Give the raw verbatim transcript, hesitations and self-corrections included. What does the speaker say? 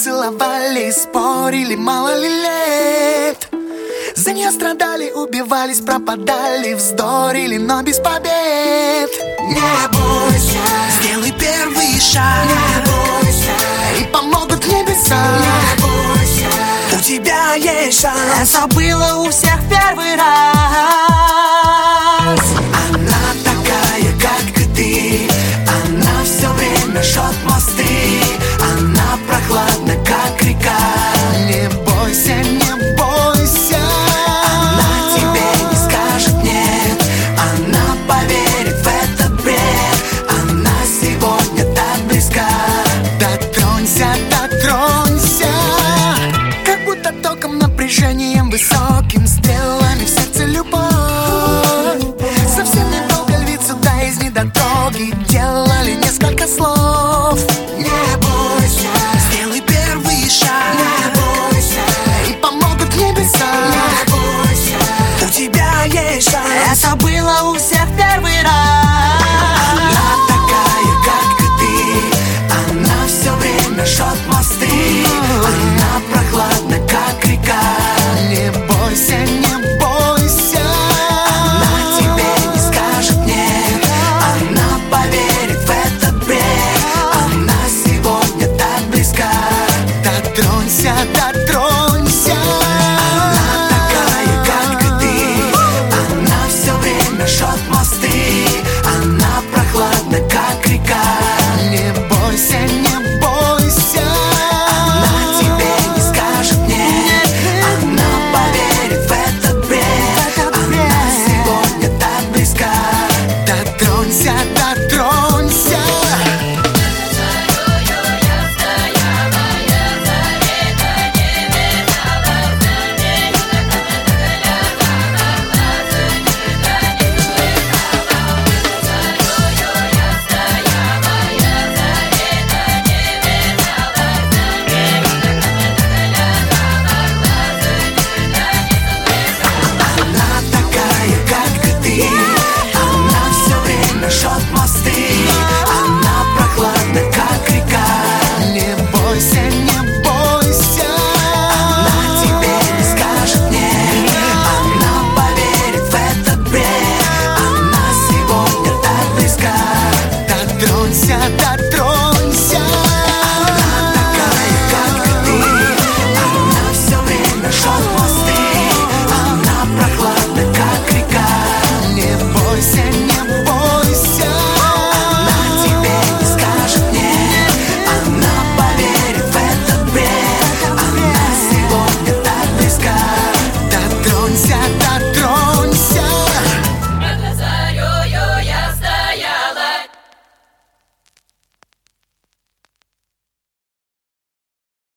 целовали, спорили, мало ли лет. За нее страдали, убивались, пропадали, вздорили, но без побед. Не бойся, сделай первый шаг. Не бойся, и помогут небеса. Не бойся, у тебя есть шанс. Это было у всех первый раз. Она такая, как и ты. Она все время жжет мосты. Она прохладна, как река. Не бойся, не бойся. Она тебе не скажет нет. Она поверит в этот бред. Она сегодня так близка. Дотронься, дотронься. Как будто током, напряжением высоким, стрелами в сердце любовь. Совсем недолго львит сюда из недотроги. Делали несколько слов. Не бойся, сделай первый шаг. Не бойся, и помогут небеса. Не бойся, у тебя есть шанс. Это было у всех первый раз.